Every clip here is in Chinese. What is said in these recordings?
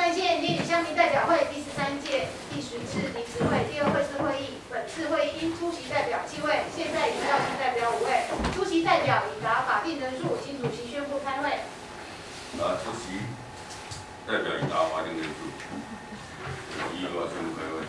门县烈屿乡民代表会第13届第10次临时会第2会次会议，本次会议因出席代表7位，现在已召集代表5位，出席代表已达法定人数，请主席宣布开会。 出席代表已达法定人数，依法宣布开会。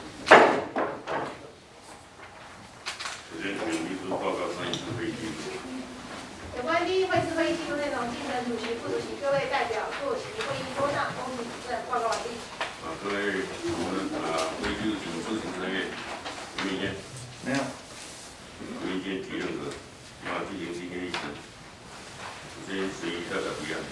首先，请秘书报告上一次会议记录。 有关第1会次会议记录内容，经陈主席、副主席各位代表作席会议桌上公平举证，报告完毕。 各位，我们会议记录请出席成员有没有意见？ 没有。 有意见提任何，进行今天议程。首先，随意代表提案。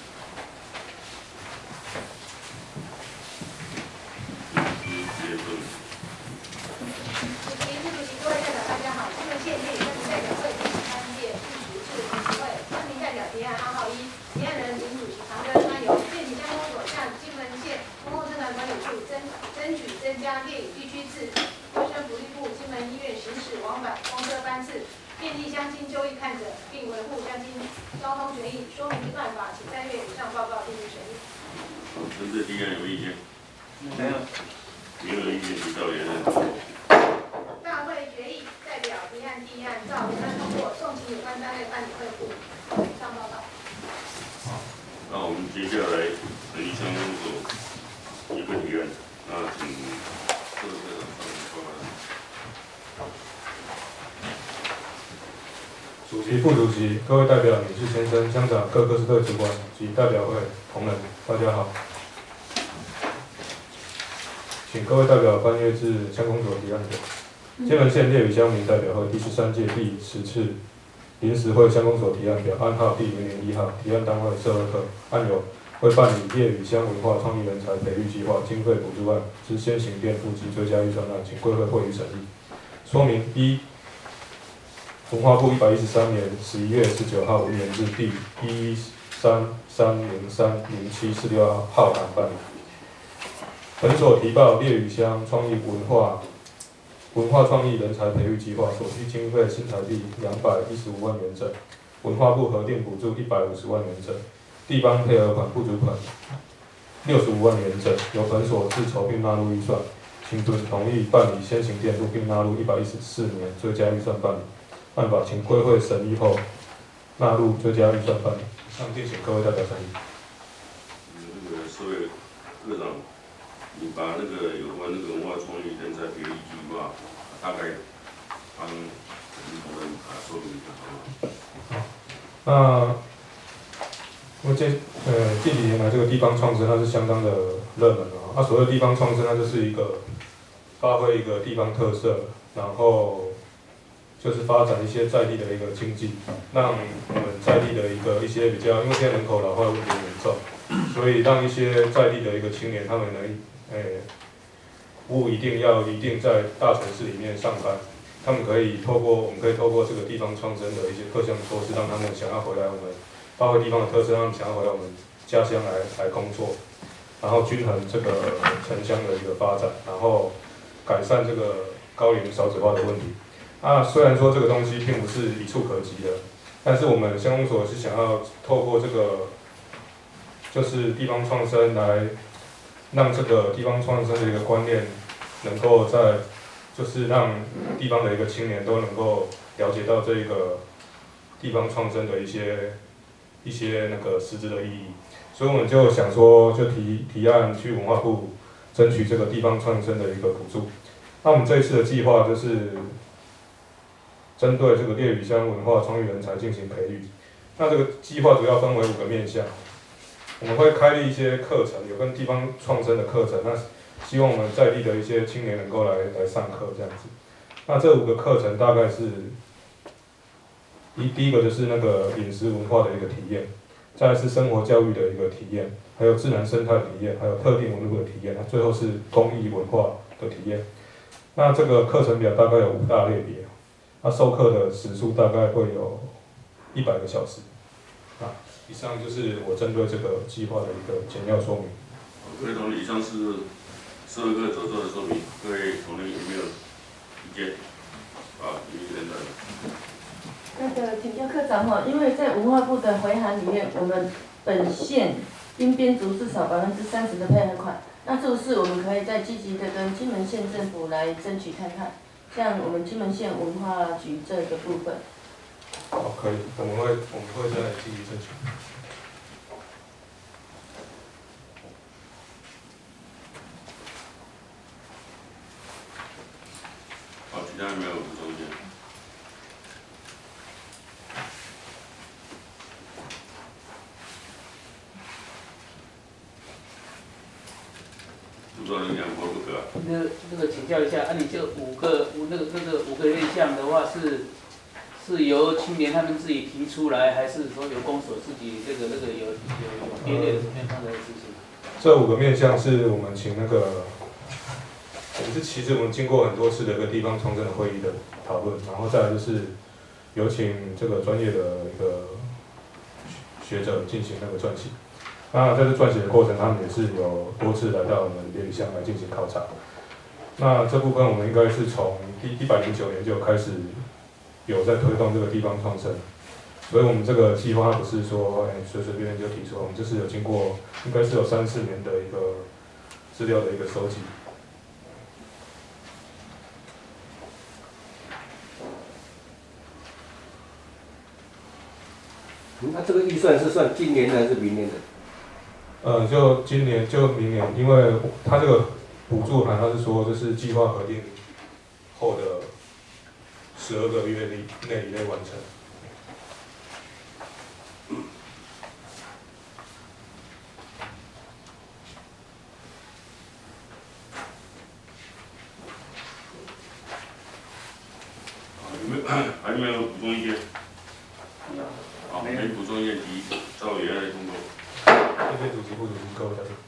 主席、副主席各位代表大家好，金门县烈屿乡民代表会第13届第10次临时会，乡民代表提案2号1，提案人林主席长庚，由电体乡公所向金门县公共生产管理处争取增加烈屿地区至卫生福利部金门医院行驶往返公车班次，便利乡亲就医看诊，并维护乡亲交通权益。说明办法，请3月以上报告进行审议。 针对提案有意见？ 没有。 没有意见，提到言论。 大会决议代表提案议案照原案通过，送请有关单位办理会部。以上报告。 那我们接下来审议乡公所一个提案，请各个长上报告。 主席、副主席、各位代表、女士、先生、乡长、各各支队主管及代表会同仁，大家好。请各位代表翻阅至乡公所提案表。金门县烈屿乡民代表会第13届第10次临时会乡公所提案表，案号第001号，提案单位社会科，案由为办理烈屿乡文化创意人才培育计划经费补助案之先行垫付及追加预算案，请贵会会议审议。说明1，文化部113年11月19号无缘至第133030746号档办理。本所提报烈屿乡创意文化创意人才培育计划所需经费新台币215万元整，文化部核定补助150万元整，地方配合款不足款65万元整，由本所自筹并纳入预算，请准同意办理先行垫付并纳入114年追加预算办理。办法请贵会审议后纳入追加预算办理。上敬请各位代表审议。 社会科长。你把那个有关那个文化创意人才培育计划，大概帮同仁说明一下，好吗？ 那近几年来这个地方创生它是相当的热门啊。所谓地方创生，它就是一个发挥一个地方特色，然后就是发展一些在地的一个经济，让我们在地的一些比较，因为现在人口老化问题严重，所以让一些在地的一个青年他们能。不一定在大城市里面上班，我们可以透过这个地方创生的一些各项措施，让他们想要回来我们发挥地方的特色，让他们想要回来我们家乡来工作，然后均衡这个城乡的一个发展，然后改善这个高龄少子化的问题。虽然说这个东西并不是一触可及的，但是我们乡公所是想要透过这个就是地方创生来。让这个地方创生的一个观念，能够在就是让地方的一个青年都能够了解到这个地方创生的一些那个实质的意义，所以我们就想说，就提案去文化部争取这个地方创生的一个补助。那我们这一次的计划就是针对这个烈屿乡文化创意人才进行培育。那这个计划主要分为5个面向。我们会开立一些课程，有跟地方创生的课程，那希望我们在地的一些青年能够来上课这样子。那这5个课程大概是，第一个就是那个饮食文化的一个体验，再来是生活教育的一个体验，还有自然生态体验，还有特定文物的体验，最后是工艺文化的体验。那这个课程表大概有5大类别，授课的时数大概会有100个小时。以上就是我针对这个计划的一个简要说明。 各位同仁，以上是社会科所做的说明，各位同仁有没有意见？有意见的。 请教科长因为在文化部的回函里面，我们本县应编足至少30%的配合款。那这个是我们可以再积极的跟金门县政府来争取看看，像我们金门县文化局这个部分。 好，可以，我们会再积极争取。 好，其他人没有补充意见。主任讲过不可。 那个请教一下，你这五个面向的话是由青年他们自己提出来，还是说由公所自己有编列什么样的事情？ 这5个面向是我们请那个，其实我们经过很多次的一个地方创生的会议的讨论，然后再来就是有请这个专业的一个学者进行那个撰写。那在这撰写的过程，他们也是有多次来到我们连乡来进行考察。那这部分我们应该是从109年就开始有在推动这个地方创生，所以我们这个计划不是说随随便便就提出，我们就是有经过应该是有3、4年的一个资料的一个收集。 那这个预算是算今年的还是明年的？ 就今年就明年，因为它这个补助函，它是说这是计划核定后的12个月内完成。 还有没有补充意见？好，没补充意见提照原来的通过。 谢谢主席、副主席各位嘉宾。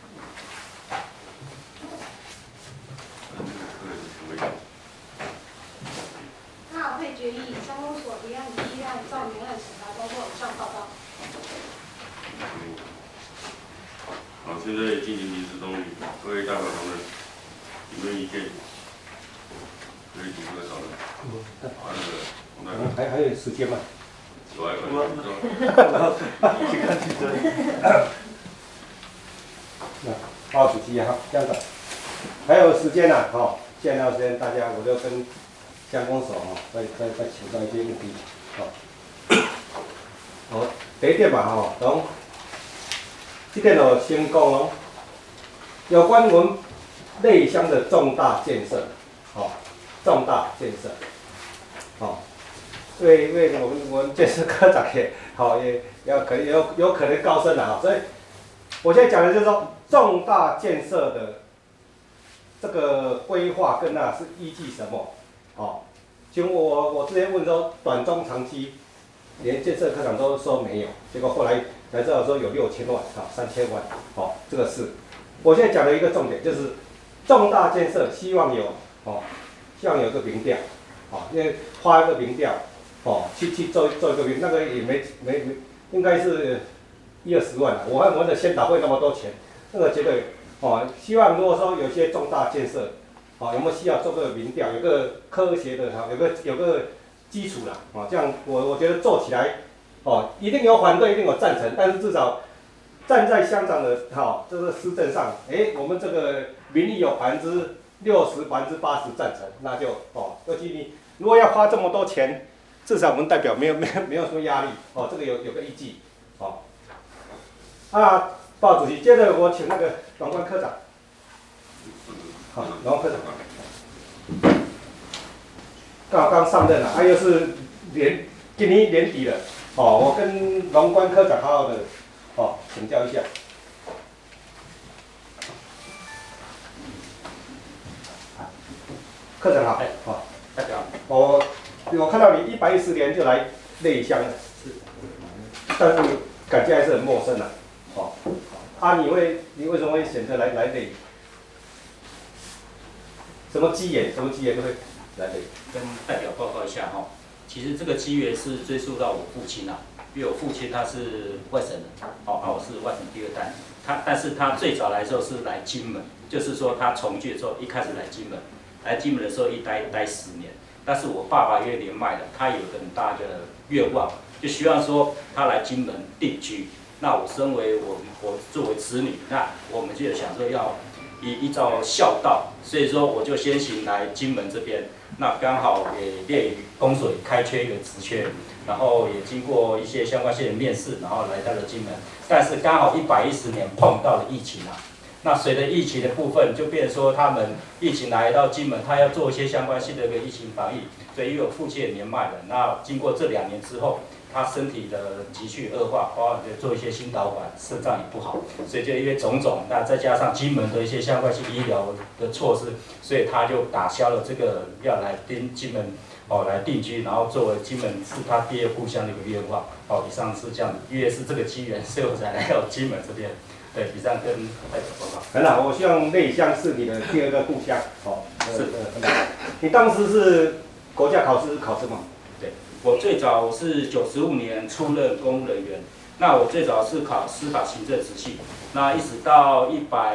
那会决议乡公所提案第1案照原案审查通过，上报告。 好，现在进行临时动议，各位代表同仁，有没有意见？可以逐步的讨论。好，那个还有时间吗？ 有啊， 去看汽车。那报主席哈，这样子，还有时间呐，现在有时间，大家我就跟乡公所再请教一些问题，第一点嘛从这点先讲有关我们内乡的重大建设，重大建设，因为我们建设科长也有可能高升了所以我现在讲的就是说重大建设的这个规划跟是依据什么？请我之前问说短中长期，连建设科长都说没有，结果后来才知道说有6000万3000万，这个是我现在讲的一个重点，就是重大建设希望有一个民调，因为花一个民调。去做一个那个也没应该是20-20万了。我的先导会那么多钱，那个觉得希望如果说有些重大建设，有没有需要做个民调，有个科学的有个基础啦，这样我觉得做起来一定有反对，一定有赞成，但是至少站在乡长的这个施政上，我们这个民意有60%、80%赞成，那就尤其你如果要花这么多钱。至少我们代表没有什么压力这个有个依据报主席，接着我请那个龙官科长，龙科长，刚上任了，又是今年年底了我跟龙官科长好好的请教一下。科长好， 代表我看到你110年就来内乡了，但是感觉还是很陌生啊。你为什么会选择来内？什么机缘都会来内？ 跟代表报告一下其实这个机缘是追溯到我父亲因为我父亲他是外省人，我是外省第2代，但是他最早来的时候是来金门，就是说他从军的时候一开始来金门的时候一待10年。但是我爸爸因为年迈了，他有个很大的愿望，就希望说他来金门定居。 那我身为我作为子女，那我们就想说要依照孝道，所以说我就先行来金门这边。那刚好也列于公所也开缺一个职缺，然后也经过一些相关性的面试，然后来到了金门。但是刚好110年碰到了疫情啊，那随着疫情的部分，就变成说他们疫情来到金门，他要做一些相关性的一个疫情防疫，所以又有父亲的年迈了。那经过这2年之后，他身体的急剧恶化，包括做一些心导管、肾脏也不好，所以就因为种种，那再加上金门的一些相关性医疗的措施，所以他就打消了这个要来金门来定居，然后作为金门是他第2故乡的一个愿望。以上是这样子，因为是这个机缘，所以我才来到金门这边。对，以上跟代表报告。 很好，我希望内乡是你的第2个故乡。是你当时是国家考试吗？ 对，我最早是95年出任公务人员，那我最早是考司法行政职系，那一直到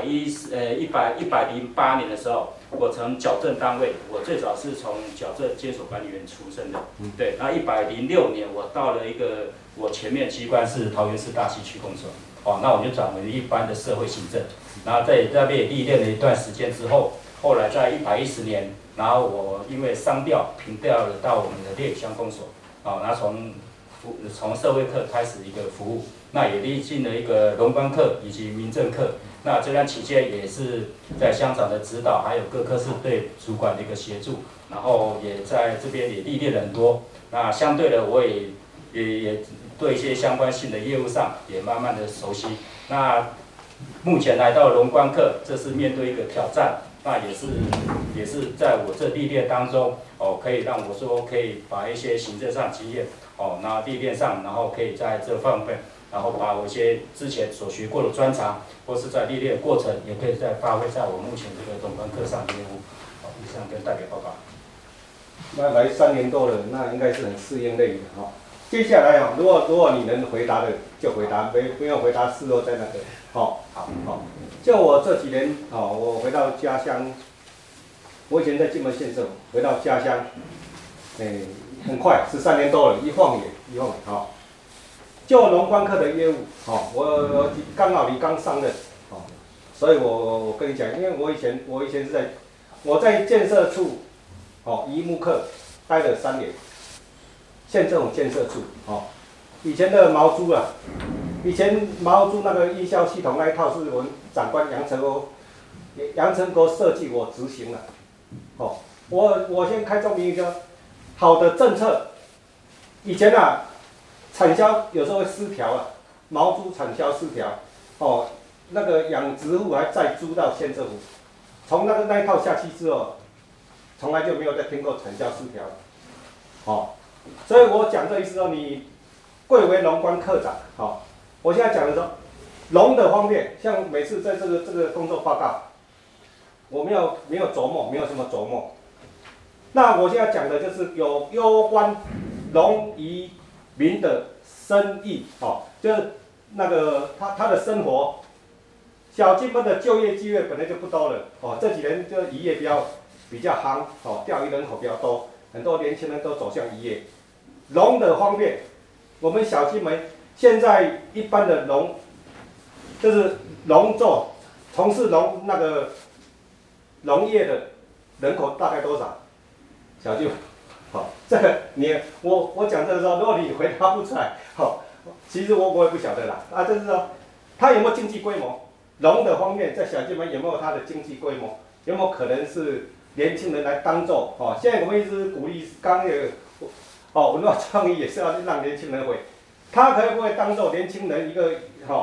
108年的时候，我从矫正单位，我最早是从矫正监所管理员出身的。对，那106年我到了一个我前面机关是桃园市大溪区公所。那我就转为一般的社会行政，然后在那边也历练了一段时间之后，后来在110年，然后我因为商调平调了到我们的烈屿乡公所，那从社会课开始一个服务，那也历尽了一个荣官课以及民政课，那这段期间也是在乡长的指导，还有各科室对主管的一个协助，然后也在这边也历练了很多，那相对的我也对一些相关性的业务上也慢慢的熟悉。那目前来到荣官课，这是面对一个挑战，那也是在我这历练当中，可以让我说可以把一些行政上经验，那历练上，然后可以在这方面，然后把我一些之前所学过的专长，或是在历练过程，也可以再发挥在我目前这个荣官课上的业务。以上跟代表报告。 那来3年多了，那应该是很适应类的哈。接下来如果你能回答的就回答，没有回答事后再那个。好。就我这几年我回到家乡，我以前在金门县政府，回到家乡，很快13年多了，一晃眼。就荣官课的业务，我刚好你刚上任，所以我跟你讲，因为我以前是在建设处，遗牧课待了3年。县政府建设处，以前的毛猪以前毛猪那个营销系统那一套是我们长官杨成国设计，我执行了，我先开宗明义说，好的政策，以前产销有时候会失调毛猪产销失调，那个养殖户还再租到县政府，从那一套下去之后，从来就没有再听过产销失调了，所以我讲这意思说，你贵为荣官课长，我现在讲的说，荣的方面，像每次在这个工作报告，我没有琢磨，没有什么琢磨。那我现在讲的就是有关荣于民的生意，就是那个他的生活，小金门的就业机会本来就不多了，这几年就渔业比较夯，钓鱼人口比较多，很多年轻人都走向渔业。农的方面，我们小金门现在一般的农，就是农作从事农业的人口大概多少？小金门，这个我讲这个时候，如果你回答不出来，其实我也不晓得啦。就是说，它有没有经济规模？农的方面，在小金门有没有它的经济规模？有没有可能是年轻人来当做？现在我们一直鼓励，刚也文化创意也是要让年轻人会，他可不可以当做年轻人一个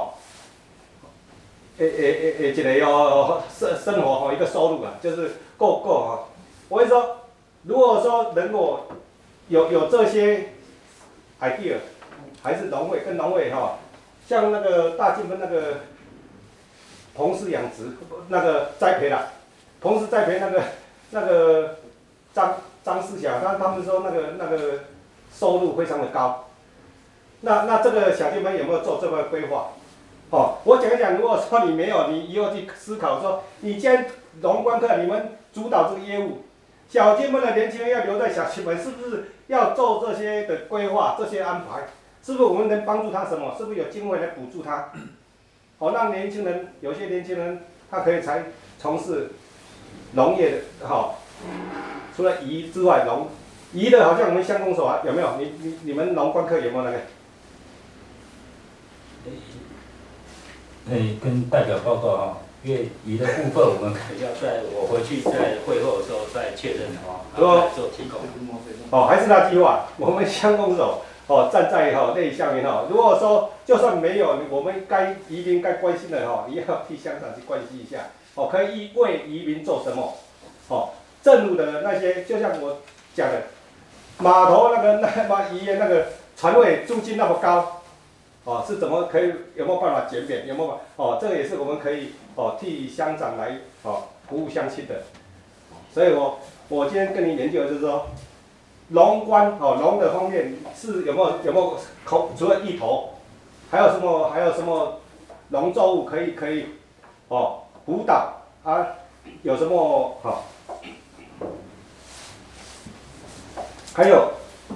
一个生活一个收入就是够我会说，如果说能够有这些 idea， 还是农会跟农会像那个大金门那个棚式养殖那个栽培啦，棚式栽培那个张思晓他们说那个收入非常的高，那这个小金门有没有做这个规划？我讲一讲，如果说你没有，你以后去思考说，你既然荣官课你们主导这个业务，小金门的年轻人要留在小金门，是不是要做这些的规划、这些安排？ 是不是我们能帮助他什么？是不是有经费来补助他？哦，让年轻人，有些年轻人他可以才从事农业的，哈、除了渔之外，渔的好像我们乡公所啊，有没有？你们农官科有没有那个？ 跟代表报告哈，因为鱼的部分我们可能要在我回去在会后的时候再确认哈，然后来做提供。 哦，还是那句话，我们乡公所哦站在内乡民如果说就算没有我们渔民该关心的也要替乡长去关心一下可以为渔民做什么政府的那些，就像我讲的，码头那渔业那个船位租金那么高。是怎么可以有没有办法减免？有没有这个也是我们可以替乡长来服务乡亲的。所以我今天跟你研究的就是说，农官农的方面是有没有除了芋头，还有什么农作物可以辅导啊？有什么还有。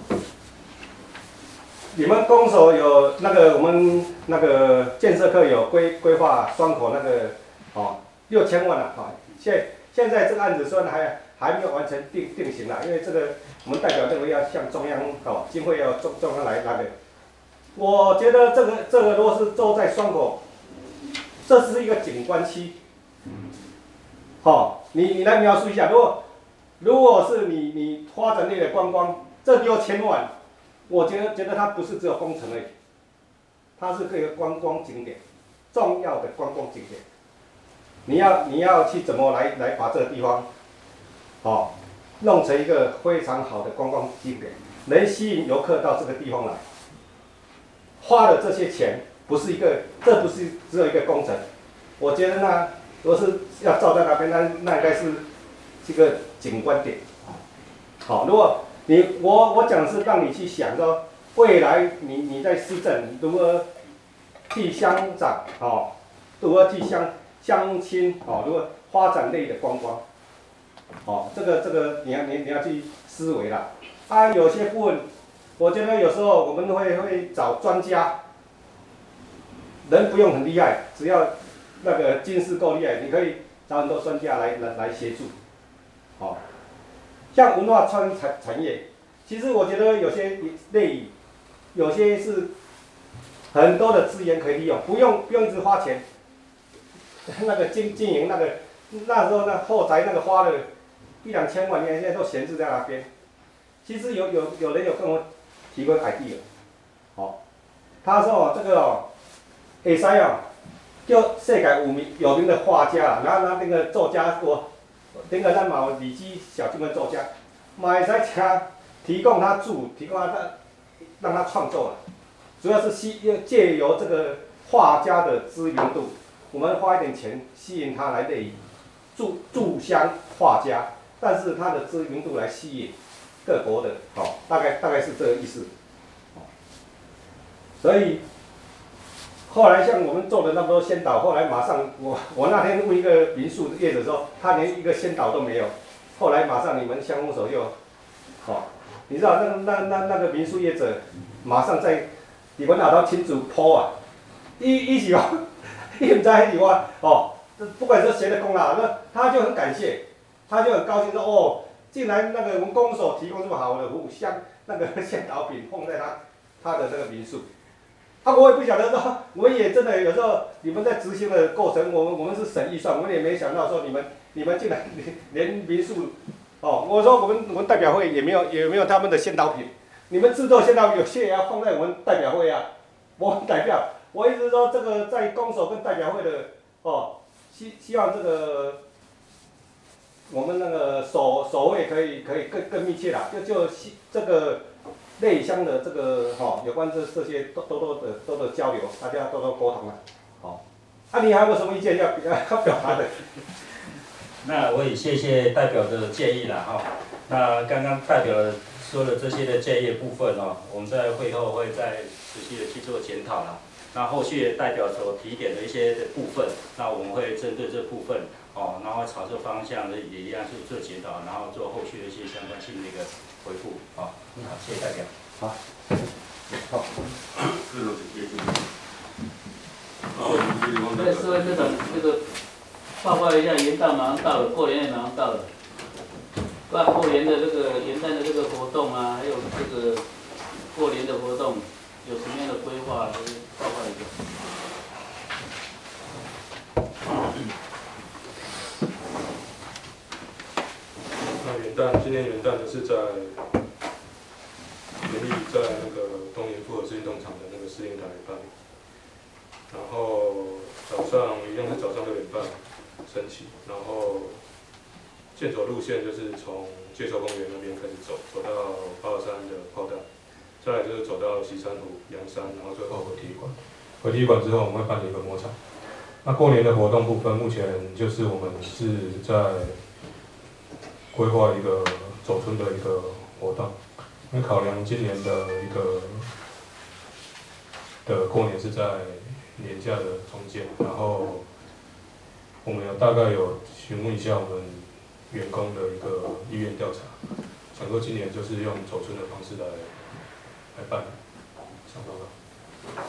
你们公所有我们建设课有规划双口6000万了现在这个案子虽然还没有完成定型了，因为这个我们代表这个要向中央经费要中央来那个。我觉得这个如果是做在双口，这是一个景观区。你来描述一下，如果是你发展类的观光，这6000万。我觉得它不是只有工程而已，它是一个观光景点，重要的观光景点。你要去怎么来把这个地方，弄成一个非常好的观光景点，能吸引游客到这个地方来。花的这些钱这不是只有一个工程，我觉得呢，如果是要照在那边，那应该是这个景观点。如果我讲的是让你去想说，未来你在市政如何替乡长如何替乡亲如何发展类的观光，这个你要去思维啦。有些部分，我觉得有时候我们会找专家，人不用很厉害，只要经识够厉害，你可以找很多专家来协助，像文化创意产业。其实我觉得有些类，有些是很多的资源可以利用，不用一直花钱。经营那时候后宅花了1-2千万，现在都闲置在那边。其实有人有跟我提过 idea， 他说这个可以就世界有名的画家，然后那个作家咱嘛有李基小这个作家，嘛会使提供他让他创作主要是借由这个画家的知名度，我们花一点钱吸引他来类驻乡画家，但是他的知名度来吸引各国的，大概是这个意思。所以后来像我们做了那么多先导，后来马上我那天问一个民宿业者说，他连一个先导都没有，后来马上你们乡公所就你知道那个民宿业者马上在你们那头群组 po 伊是伊唔知迄是我不管是谁的功劳，他就很感谢，他就很高兴说竟然我们公所提供这么好的服务，像先导品放在他的民宿。我也不晓得说，我也真的有时候你们在执行的过程，我们是省预算，我们也没想到说你们竟然连民宿。我说我们代表会也没有他们的先导品，你们制作先导有些也要放在我们代表会啊。我代表，我一直说这个在公所跟代表会的希望这个我们守卫可以更密切啦，就这个类乡的这个有关这些多的交流，大家多沟通啦。你还有没有什么意见要表达的？ 那我也谢谢代表的建议啦那刚刚代表说的这些的建议部分我们在会后会再仔细的去做检讨啦。那后续代表所提点的一些的部分，那我们会针对这部分然后朝这方向的也一样去做检讨，然后做后续的一些相关性的一个回复好，谢谢代表。 好。 好， 各种职业性。好，我们这地方在社会科长这个报告一下，元旦马上到了，过年也马上到了。过年的这个元旦的这个活动啊，还有这个过年的活动，有什么样的规划？报告一下。 那今年元旦就是在原地在那个东营复合式运动场的那个司令台办，然后早上一样是早上6点半升旗，然后健走路线就是从介寿公园那边开始走到823的炮弹，再来就是走到西山湖、阳山，然后最后回体育馆。回体育馆之后，我们会办理一个摩擦。那过年的活动部分，目前就是我们是在规划一个走春的一个活动，因为考量今年的过年是在年假的中间，然后我们大概有询问一下我们员工的一个意愿调查，想说今年就是用走春的方式来办上报告。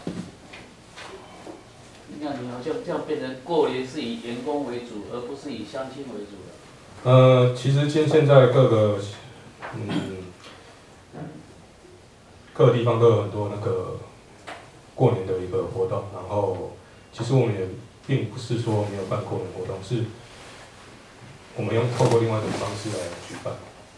那你好像这样变成过年是以员工为主，而不是以乡亲为主了。 其实现在各个地方都有很多那个过年的一个活动，然后其实我们也并不是说没有办过年活动，是我们透过另外一种方式来举办。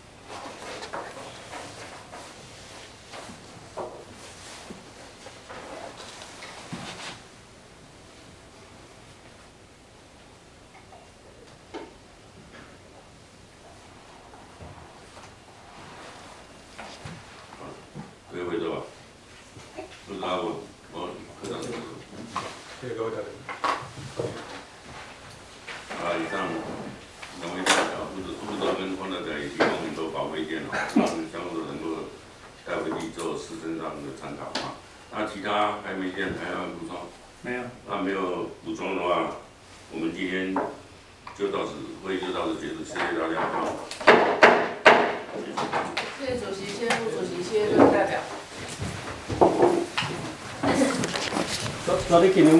可以回答吧？回答我科长。 谢谢各位台长。 以上两位代表，副指导跟方代表也提供很多宝贵意见让相互能够带回去做实证上的参考啊。那其他还没见还要补充？ 没有。 那没有补充的话，我们今天会议就到此结束，谢谢大家啊。 谢谢主席，谢谢副主席，谢谢各位代表。 昨天给您。